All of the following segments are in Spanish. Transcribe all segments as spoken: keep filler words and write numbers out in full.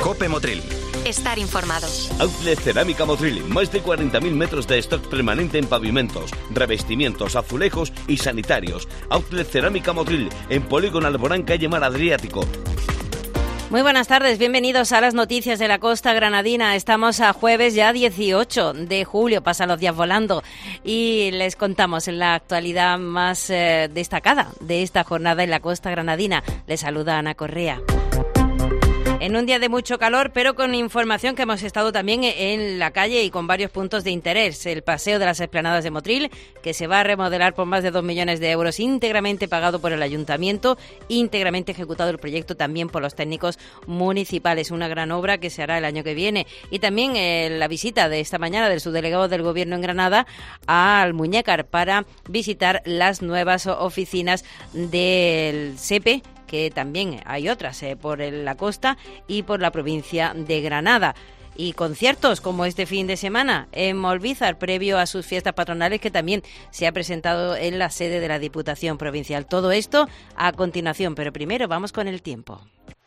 COPE Motril. Estar informado. Outlet Cerámica Motril, más de cuarenta mil metros de stock permanente en pavimentos, revestimientos, azulejos y sanitarios. Outlet Cerámica Motril, en Polígono Alborán, calle Mar Adriático. Muy buenas tardes, bienvenidos a las noticias de la costa granadina. Estamos a jueves ya dieciocho de julio, pasan los días volando y les contamos en la actualidad más eh, destacada de esta jornada en la costa granadina. Les saluda Ana Correa. En un día de mucho calor, pero con información que hemos estado también en la calle y con varios puntos de interés. El paseo de las Esplanadas de Motril, que se va a remodelar por más de dos millones de euros, íntegramente pagado por el Ayuntamiento, íntegramente ejecutado el proyecto también por los técnicos municipales. Una gran obra que se hará el año que viene. Y también eh, la visita de esta mañana del subdelegado del Gobierno en Granada al Muñécar para visitar las nuevas oficinas del SEPE, que también hay otras eh, por la costa y por la provincia de Granada. Y conciertos como este fin de semana en Molvízar, previo a sus fiestas patronales, que también se ha presentado en la sede de la Diputación Provincial. Todo esto a continuación, pero primero vamos con el tiempo.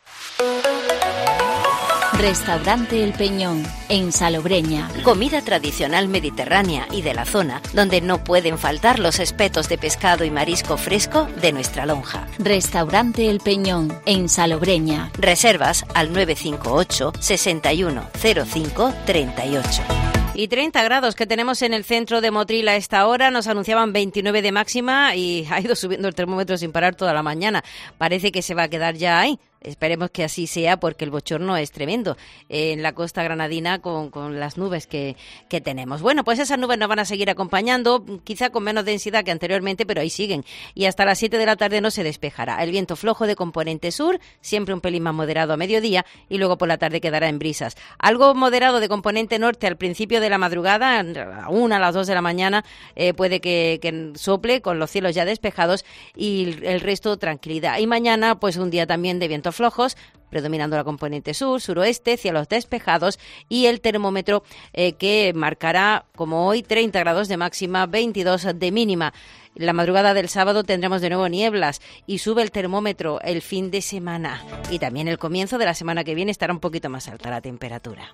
Restaurante El Peñón, en Salobreña. Comida tradicional mediterránea y de la zona, donde no pueden faltar los espetos de pescado y marisco fresco de nuestra lonja. Restaurante El Peñón, en Salobreña. Reservas al nueve cinco ocho, sesenta y uno, cero cinco, treinta y ocho. Y treinta grados que tenemos en el centro de Motril a esta hora. Nos anunciaban veintinueve de máxima y ha ido subiendo el termómetro sin parar toda la mañana. Parece que se va a quedar ya ahí. Esperemos que así sea, porque el bochorno es tremendo en la costa granadina con, con las nubes que, que tenemos. Bueno, pues esas nubes nos van a seguir acompañando, quizá con menos densidad que anteriormente, pero ahí siguen. Y hasta las siete de la tarde no se despejará. El viento flojo de componente sur, siempre un pelín más moderado a mediodía, y luego por la tarde quedará en brisas. Algo moderado de componente norte al principio de la madrugada, a una, a las dos de la mañana, eh, puede que, que sople con los cielos ya despejados y el resto tranquilidad. Y mañana, pues un día también de viento flojos, predominando la componente sur, suroeste, cielos despejados y el termómetro eh, que marcará, como hoy, treinta grados de máxima, veintidós de mínima. La madrugada del sábado tendremos de nuevo nieblas y sube el termómetro el fin de semana. Y también el comienzo de la semana que viene estará un poquito más alta la temperatura.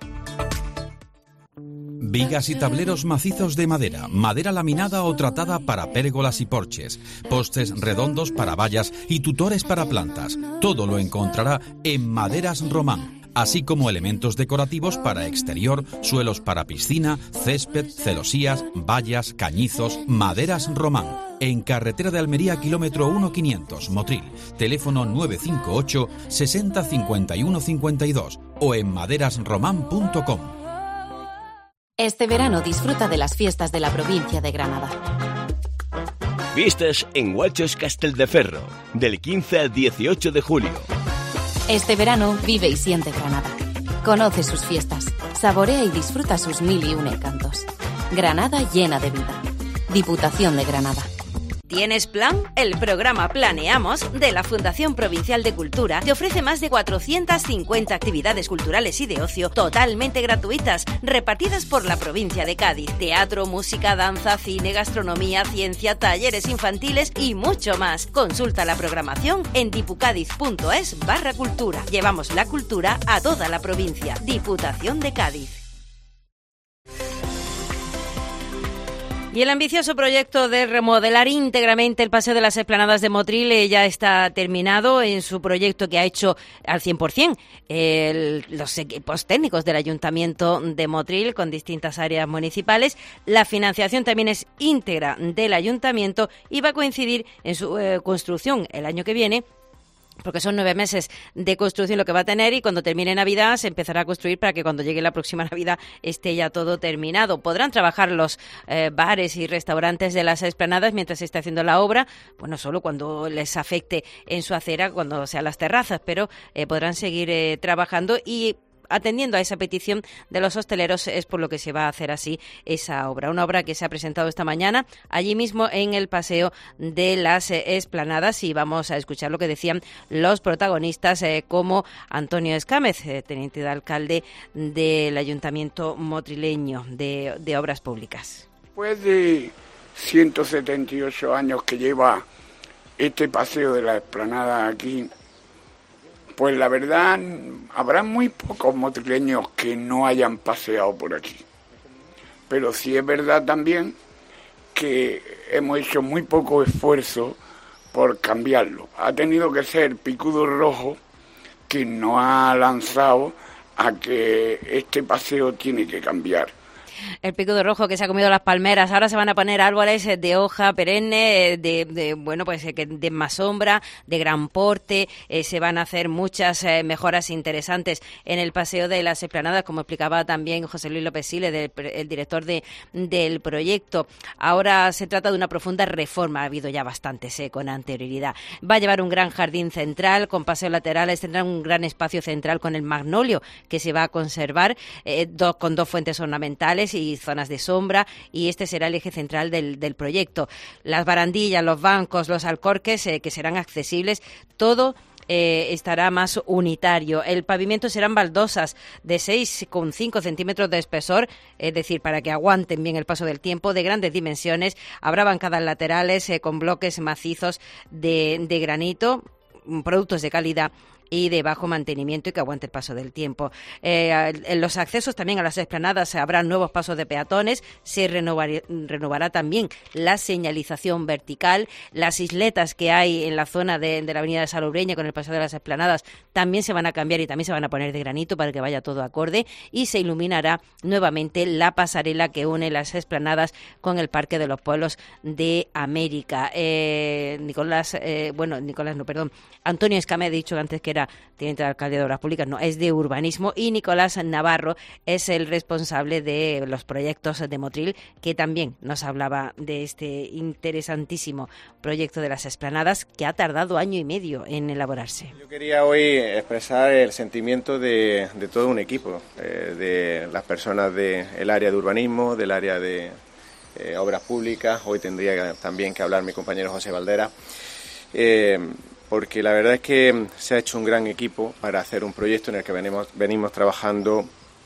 Vigas y tableros macizos de madera, madera laminada o tratada para pérgolas y porches, postes redondos para vallas y tutores para plantas. Todo lo encontrará en Maderas Román, así como elementos decorativos para exterior, suelos para piscina, césped, celosías, vallas, cañizos. Maderas Román, en carretera de Almería, kilómetro uno quinientos, Motril. Teléfono nueve cinco ocho, sesenta, cincuenta y uno, cincuenta y dos o en maderas román punto com. Este verano disfruta de las fiestas de la provincia de Granada. Fiestas en Guachos Castelldeferro, del quince al dieciocho de julio. Este verano vive y siente Granada. Conoce sus fiestas, saborea y disfruta sus mil y un encantos. Granada llena de vida. Diputación de Granada. ¿Tienes plan? El programa Planeamos de la Fundación Provincial de Cultura te ofrece más de cuatrocientas cincuenta actividades culturales y de ocio totalmente gratuitas, repartidas por la provincia de Cádiz. Teatro, música, danza, cine, gastronomía, ciencia, talleres infantiles y mucho más. Consulta la programación en dipucadiz.es barra cultura. Llevamos la cultura a toda la provincia. Diputación de Cádiz. Y el ambicioso proyecto de remodelar íntegramente el Paseo de las Esplanadas de Motril ya está terminado en su proyecto, que ha hecho al cien por ciento el, los equipos técnicos del Ayuntamiento de Motril con distintas áreas municipales. La financiación también es íntegra del Ayuntamiento y va a coincidir en su eh, construcción el año que viene, porque son nueve meses de construcción lo que va a tener, y cuando termine Navidad se empezará a construir para que cuando llegue la próxima Navidad esté ya todo terminado. Podrán trabajar los eh, bares y restaurantes de las Esplanadas mientras se esté haciendo la obra, bueno, solo cuando les afecte en su acera, cuando sean las terrazas, pero eh, podrán seguir eh, trabajando, y atendiendo a esa petición de los hosteleros es por lo que se va a hacer así esa obra. Una obra que se ha presentado esta mañana allí mismo en el Paseo de las Esplanadas, y vamos a escuchar lo que decían los protagonistas eh, como Antonio Escámez, eh, teniente de alcalde del Ayuntamiento motrileño de, de Obras Públicas. Después de ciento setenta y ocho años que lleva este Paseo de la Esplanada aquí, Pues la verdad, habrá muy pocos motrileños que no hayan paseado por aquí. Pero sí es verdad también que hemos hecho muy poco esfuerzo por cambiarlo. Ha tenido que ser Picudo Rojo quien nos ha lanzado a que este paseo tiene que cambiar. El picudo rojo que se ha comido las palmeras. Ahora se van a poner árboles de hoja perenne, de, de bueno, pues de más sombra, de gran porte. Eh, se van a hacer muchas eh, mejoras interesantes en el paseo de las esplanadas, como explicaba también José Luis López Siles, del, el director de, del proyecto. Ahora se trata de una profunda reforma. Ha habido ya bastantes eh, con anterioridad. Va a llevar un gran jardín central con paseos laterales. Tendrá un gran espacio central con el magnolio que se va a conservar, eh, do, con dos fuentes ornamentales y zonas de sombra, y este será el eje central del, del proyecto. Las barandillas, los bancos, los alcorques eh, que serán accesibles, todo eh, estará más unitario. El pavimento serán baldosas de seis coma cinco centímetros de espesor, es decir, para que aguanten bien el paso del tiempo, de grandes dimensiones. Habrá bancadas laterales eh, con bloques macizos de, de granito, productos de calidad y de bajo mantenimiento y que aguante el paso del tiempo. Eh, en los accesos también a las esplanadas habrá nuevos pasos de peatones, se renovar, renovará también la señalización vertical, las isletas que hay en la zona de, de la avenida de Salobreña con el paseo de las esplanadas también se van a cambiar y también se van a poner de granito para que vaya todo acorde, y se iluminará nuevamente la pasarela que une las esplanadas con el Parque de los Pueblos de América. Eh, Nicolás, eh, bueno, Nicolás no, perdón, Antonio Escame, he dicho antes que era teniente de alcalde de Obras Públicas, no, es de urbanismo, y Nicolás Navarro es el responsable de los proyectos de Motril, que también nos hablaba de este interesantísimo proyecto de las esplanadas que ha tardado año y medio en elaborarse. Yo quería hoy expresar el sentimiento de, de todo un equipo, eh, de las personas del área de urbanismo, del área de eh, Obras Públicas. Hoy tendría también que hablar mi compañero José Valdera. Eh, porque la verdad es que se ha hecho un gran equipo para hacer un proyecto en el que venimos, venimos trabajando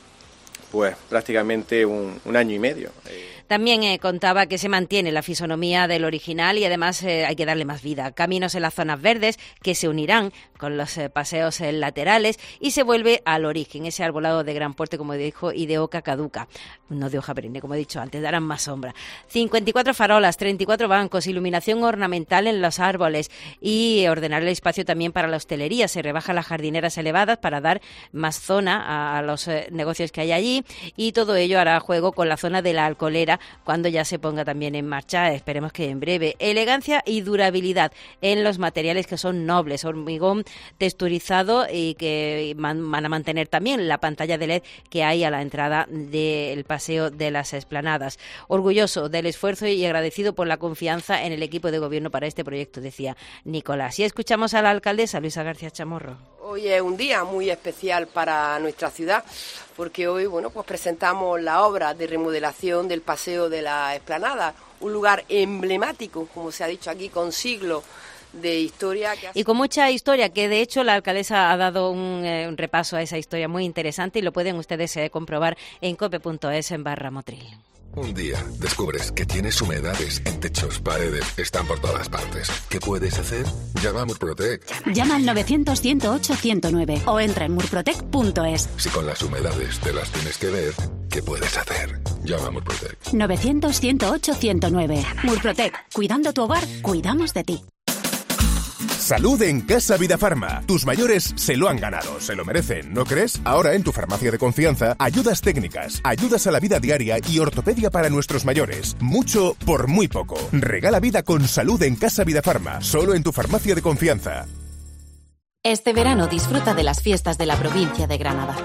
pues prácticamente un, un año y medio. También eh, contaba que se mantiene la fisonomía del original y además eh, hay que darle más vida. Caminos en las zonas verdes que se unirán con los eh, paseos eh, laterales y se vuelve al origen, ese arbolado de gran porte, como dijo, y de hoja caduca, no de hoja perenne, como he dicho antes, darán más sombra. cincuenta y cuatro farolas, treinta y cuatro bancos, iluminación ornamental en los árboles y ordenar el espacio también para la hostelería. Se rebajan las jardineras elevadas para dar más zona a, a los eh, negocios que hay allí, y todo ello hará juego con la zona de la Alcolera cuando ya se ponga también en marcha, esperemos que en breve. Elegancia y durabilidad en los materiales que son nobles, hormigón texturizado, y que man, van a mantener también la pantalla de L E D que hay a la entrada del paseo de las esplanadas. Orgulloso del esfuerzo y agradecido por la confianza en el equipo de gobierno para este proyecto, decía Nicolás. Y escuchamos a la alcaldesa Luisa García Chamorro. Hoy es un día muy especial para nuestra ciudad, porque hoy, bueno, pues presentamos la obra de remodelación del paseo de la Esplanada, un lugar emblemático, como se ha dicho aquí, con siglos de historia. Que hace... Y con mucha historia, que de hecho la alcaldesa ha dado un, eh, un repaso a esa historia muy interesante, y lo pueden ustedes eh, comprobar en cope punto es en barra Motril. Un día descubres que tienes humedades en techos, paredes, están por todas partes. ¿Qué puedes hacer? Llama a Murprotec. Llama al novecientos, ciento ocho, ciento nueve o entra en murprotec punto es. Si con las humedades te las tienes que ver, ¿qué puedes hacer? Llama a Murprotec. novecientos, ciento ocho, ciento nueve. Murprotec. Cuidando tu hogar, cuidamos de ti. Salud en Casa Vidafarma. Tus mayores se lo han ganado, se lo merecen, ¿no crees? Ahora en tu farmacia de confianza, ayudas técnicas, ayudas a la vida diaria y ortopedia para nuestros mayores. Mucho por muy poco. Regala vida con salud en Casa Vidafarma, solo en tu farmacia de confianza. Este verano disfruta de las fiestas de la provincia de Granada.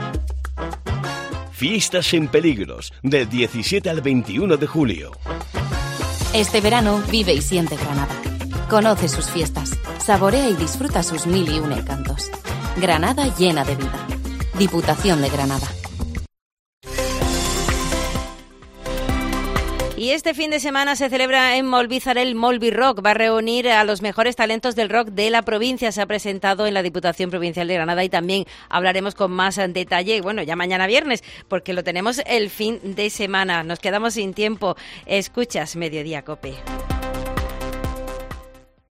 Fiestas en Peligros, del diecisiete al veintiuno de julio. Este verano vive y siente Granada. Conoce sus fiestas, saborea y disfruta sus mil y un encantos. Granada llena de vida. Diputación de Granada. Y este fin de semana se celebra en Molvízar el Molví Rock. Va a reunir a los mejores talentos del rock de la provincia. Se ha presentado en la Diputación Provincial de Granada y también hablaremos con más detalle, bueno, ya mañana viernes, porque lo tenemos el fin de semana. Nos quedamos sin tiempo. Escuchas Mediodía Cope.